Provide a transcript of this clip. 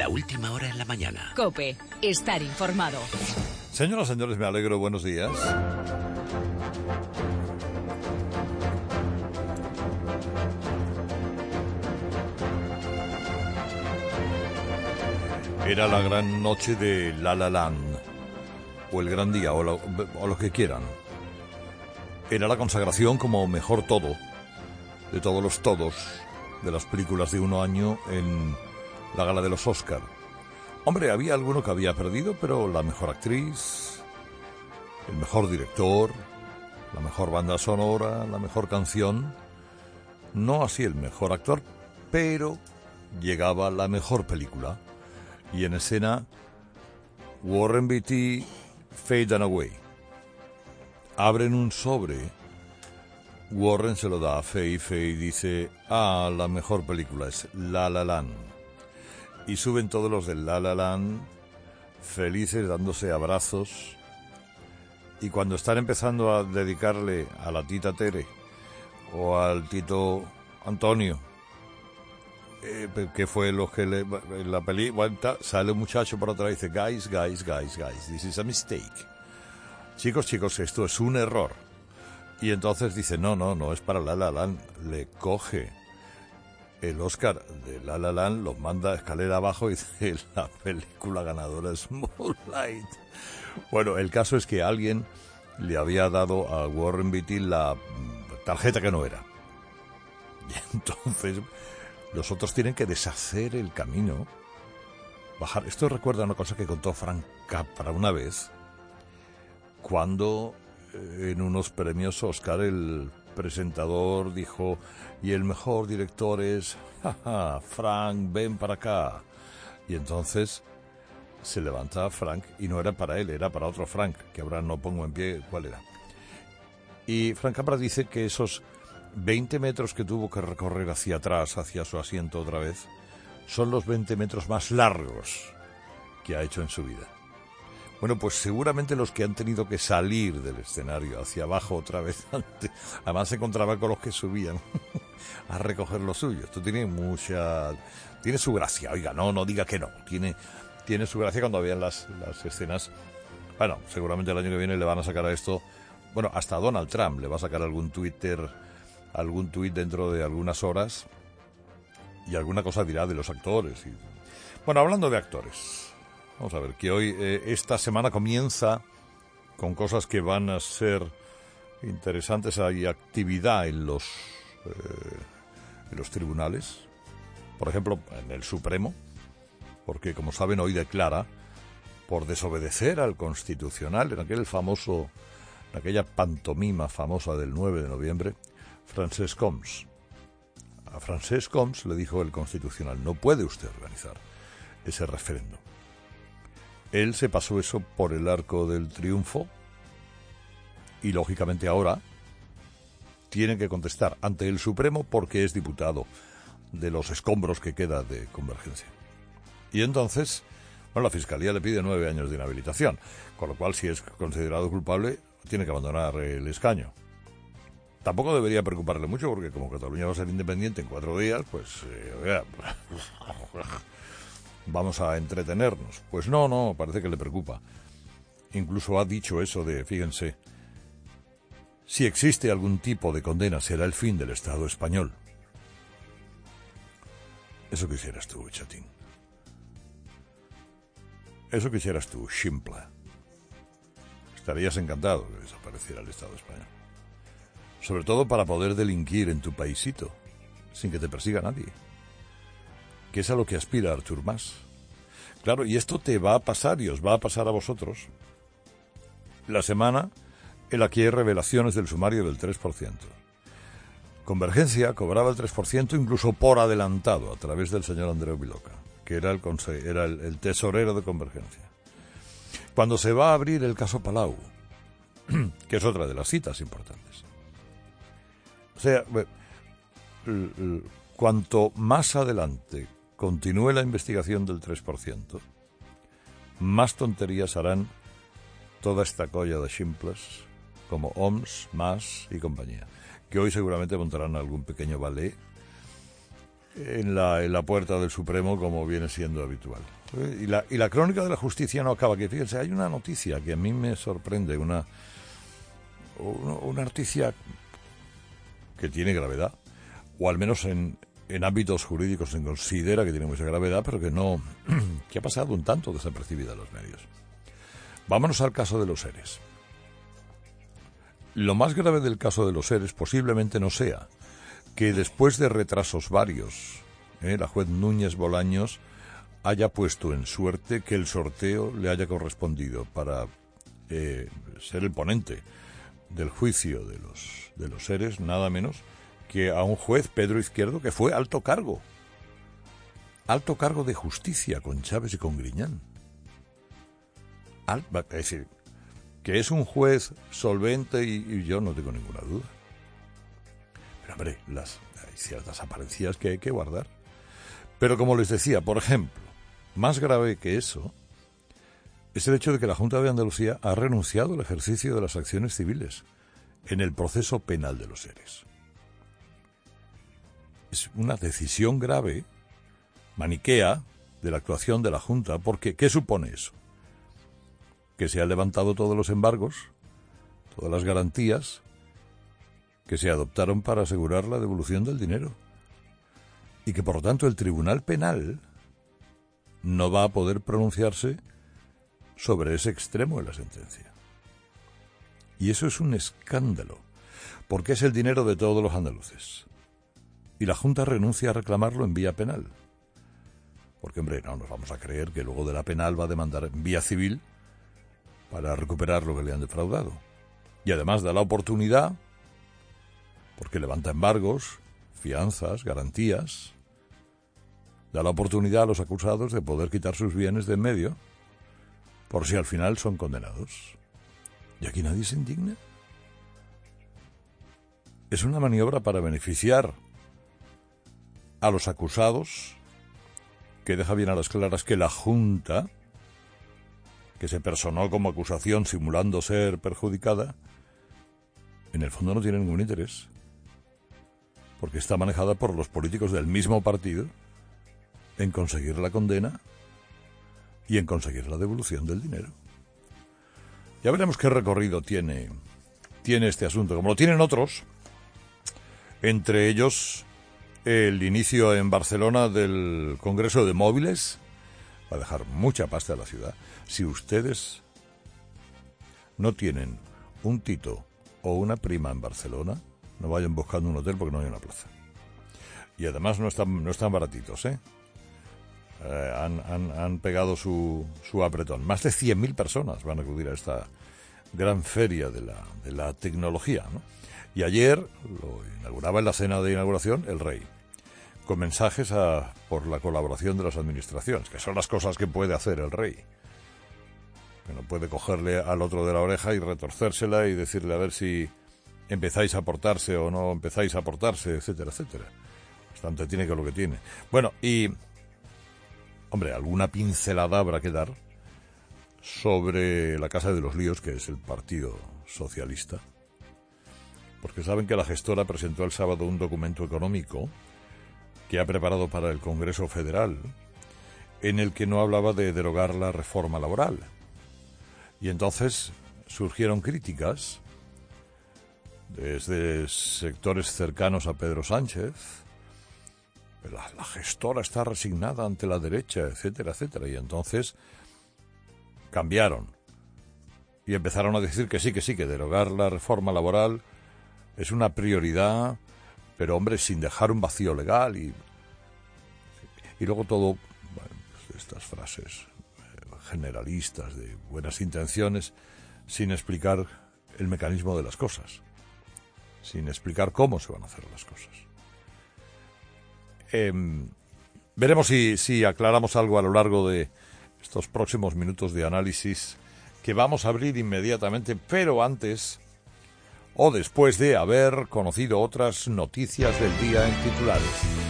La última hora en la mañana. COPE. Estar informado. Señoras y señores, me alegro. Buenos días. Era la gran noche de La La Land, o el gran día, o lo que quieran. Era la consagración como mejor todo, de todos los todos, de las películas de un año en la gala de los Oscar. Hombre, había alguno que había perdido, pero la mejor actriz, el mejor director, la mejor banda sonora, la mejor canción, no así el mejor actor, pero llegaba la mejor película. Y en escena, Warren Beatty, Fade and Away. Abren un sobre, Warren se lo da a Faye, Faye dice, la mejor película es La La Land. Y suben todos los de La La Land, felices, dándose abrazos. Y cuando están empezando a dedicarle a la tita Tere o al tito Antonio, que fue lo que en la película sale un muchacho por atrás y dice, guys, this is a mistake. Chicos, esto es un error. Y entonces dice, no, es para La La Land. Le coge el Oscar de La La Land, los manda escalera abajo y dice, la película ganadora es Moonlight. Bueno, el caso es que alguien le había dado a Warren Beatty la tarjeta que no era. Y entonces los otros tienen que deshacer el camino, bajar. Esto recuerda una cosa que contó Frank Capra una vez, cuando en unos premios Oscar el presentador dijo, y el mejor director es, Frank, ven para acá. Y entonces se levanta Frank, y no era para él, era para otro Frank, que ahora no pongo en pie cuál era. Y Frank Capra dice que esos 20 metros que tuvo que recorrer hacia atrás, hacia su asiento otra vez, son los 20 metros más largos que ha hecho en su vida. Bueno, pues seguramente los que han tenido que salir del escenario hacia abajo otra vez, además se encontraban con los que subían a recoger lo suyo. Esto tiene su gracia, oiga, no diga que no, tiene su gracia cuando vean las escenas. Bueno, seguramente el año que viene le van a sacar a esto, bueno, hasta Donald Trump le va a sacar algún tuit dentro de algunas horas y alguna cosa dirá de los actores. Bueno, hablando de actores, vamos a ver, que hoy, esta semana comienza con cosas que van a ser interesantes. Hay actividad en los tribunales, por ejemplo, en el Supremo, porque, como saben, hoy declara por desobedecer al Constitucional, en aquella pantomima famosa del 9 de noviembre, Francesc Homs. A Francesc Homs le dijo el Constitucional, no puede usted organizar ese referéndum. Él se pasó eso por el arco del triunfo y, lógicamente, ahora tiene que contestar ante el Supremo porque es diputado de los escombros que queda de Convergencia. Y entonces, la Fiscalía le pide 9 años de inhabilitación, con lo cual, si es considerado culpable, tiene que abandonar el escaño. Tampoco debería preocuparle mucho porque, como Cataluña va a ser independiente en 4 días, pues vamos a entretenernos. Pues no, parece que le preocupa. Incluso ha dicho eso de, fíjense, si existe algún tipo de condena será el fin del Estado español. Eso quisieras tú, chatín. Eso quisieras tú, simple. Estarías encantado que desapareciera el Estado español. Sobre todo para poder delinquir en tu paisito, sin que te persiga nadie. Que es a lo que aspira Artur Mas. Claro, y esto te va a pasar y os va a pasar a vosotros la semana en la que hay revelaciones del sumario del 3%. Convergencia cobraba el 3% incluso por adelantado a través del señor Andreu Viloca, que era el tesorero de Convergencia. Cuando se va a abrir el caso Palau, que es otra de las citas importantes. O sea, cuanto más adelante continúe la investigación del 3%, más tonterías harán toda esta colla de simples como Homs, Mas y compañía, que hoy seguramente montarán algún pequeño ballet en la puerta del Supremo, como viene siendo habitual. Y la crónica de la justicia no acaba aquí. Fíjense, hay una noticia que a mí me sorprende, una noticia que tiene gravedad, o al menos en ámbitos jurídicos se considera que tiene mucha gravedad, pero que ha pasado un tanto desapercibida en los medios. Vámonos al caso de los seres. Lo más grave del caso de los seres posiblemente no sea que después de retrasos varios, la juez Núñez Bolaños haya puesto en suerte que el sorteo le haya correspondido para ser el ponente del juicio de los seres, nada menos que a un juez, Pedro Izquierdo, que fue alto cargo de justicia con Chávez y con Griñán. Es decir, que es un juez solvente y yo no tengo ninguna duda. Pero hombre, hay ciertas apariencias que hay que guardar. Pero como les decía, por ejemplo, más grave que eso es el hecho de que la Junta de Andalucía ha renunciado al ejercicio de las acciones civiles en el proceso penal de los seres. Es una decisión grave, maniquea, de la actuación de la Junta, porque ¿qué supone eso? Que se han levantado todos los embargos, todas las garantías que se adoptaron para asegurar la devolución del dinero. Y que por lo tanto el Tribunal Penal no va a poder pronunciarse sobre ese extremo de la sentencia. Y eso es un escándalo, porque es el dinero de todos los andaluces. Y la Junta renuncia a reclamarlo en vía penal. Porque, hombre, no nos vamos a creer que luego de la penal va a demandar en vía civil para recuperar lo que le han defraudado. Y además da la oportunidad, porque levanta embargos, fianzas, garantías, da la oportunidad a los acusados de poder quitar sus bienes de en medio, por si al final son condenados. ¿Y aquí nadie se indigna? Es una maniobra para beneficiar a los acusados, que deja bien a las claras que la Junta, que se personó como acusación simulando ser perjudicada, en el fondo no tiene ningún interés, porque está manejada por los políticos del mismo partido en conseguir la condena y en conseguir la devolución del dinero. Ya veremos qué recorrido tiene este asunto, como lo tienen otros, entre ellos el inicio en Barcelona del Congreso de Móviles. Va a dejar mucha pasta a la ciudad. Si ustedes no tienen un tito o una prima en Barcelona, no vayan buscando un hotel porque no hay una plaza. Y además no están baratitos, ¿eh? Han pegado su apretón. Más de 100.000 personas van a acudir a esta gran feria de la tecnología, ¿no? Y ayer lo inauguraba en la cena de inauguración el rey, con mensajes por la colaboración de las administraciones, que son las cosas que puede hacer el rey. Que no puede cogerle al otro de la oreja y retorcérsela y decirle a ver si empezáis a portarse o no empezáis a portarse, etcétera, etcétera. Bastante tiene que lo que tiene. Bueno, y hombre, alguna pincelada habrá que dar sobre la Casa de los Líos, que es el Partido Socialista, porque saben que la gestora presentó el sábado un documento económico que ha preparado para el Congreso Federal, en el que no hablaba de derogar la reforma laboral. Y entonces surgieron críticas desde sectores cercanos a Pedro Sánchez. La gestora está resignada ante la derecha, etcétera, etcétera. Y entonces cambiaron y empezaron a decir que sí, que derogar la reforma laboral es una prioridad, pero hombre, sin dejar un vacío legal. Y luego todo, bueno, pues estas frases generalistas de buenas intenciones, sin explicar el mecanismo de las cosas, sin explicar cómo se van a hacer las cosas. Veremos si aclaramos algo a lo largo de estos próximos minutos de análisis que vamos a abrir inmediatamente, pero antes o después de haber conocido otras noticias del día en titulares.